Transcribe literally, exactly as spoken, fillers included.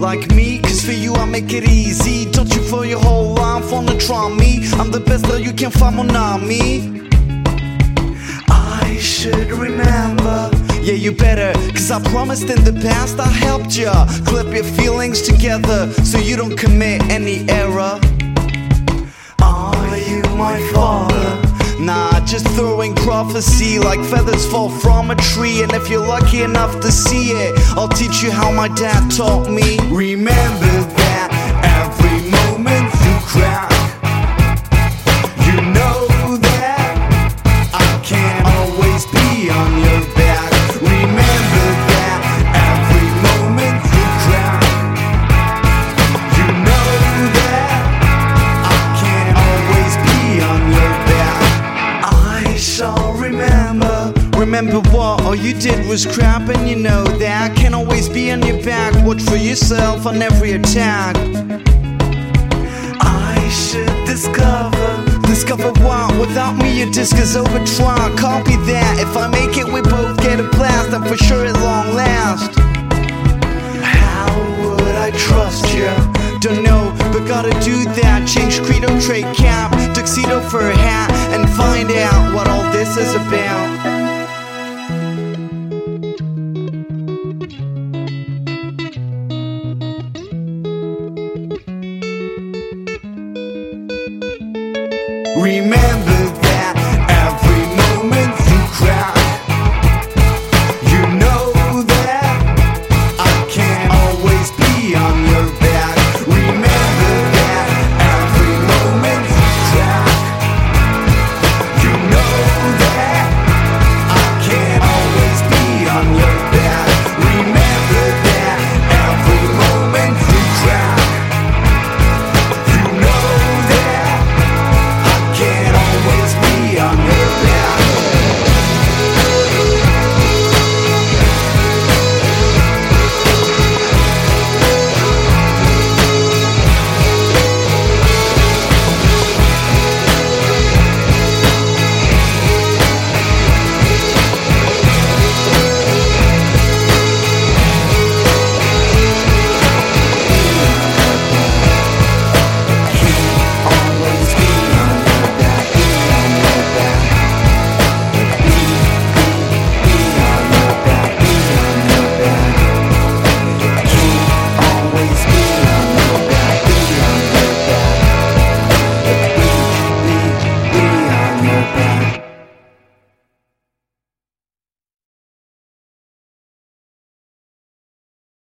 like me, cause for you I make it easy. Don't you for your whole life wanna try me? I'm the best that you can find on me. I should remember. Yeah, you better, cause I promised in the past I helped ya clip your feelings together so you don't commit any error. Are you my father? Nah, just throwing prophecy like feathers fall from a tree. And if you're lucky enough to see it, I'll teach you how my dad taught me. Remember that every moment you cry, you know that I can't always be on your back. Remember that every moment you cry, you know that I can't always be on your back. I shall remember. Remember what? All you did was crap, and you know that. Can't always be on your back. Watch for yourself on every attack. I should discover. Discover what? Without me your disc is overtron. Copy that. If I make it we both get a blast, and for sure it long last. How would I trust you? Don't know, but gotta do that. Change credo, trade cap, tuxedo for a hat, and find out what all this is about. Remember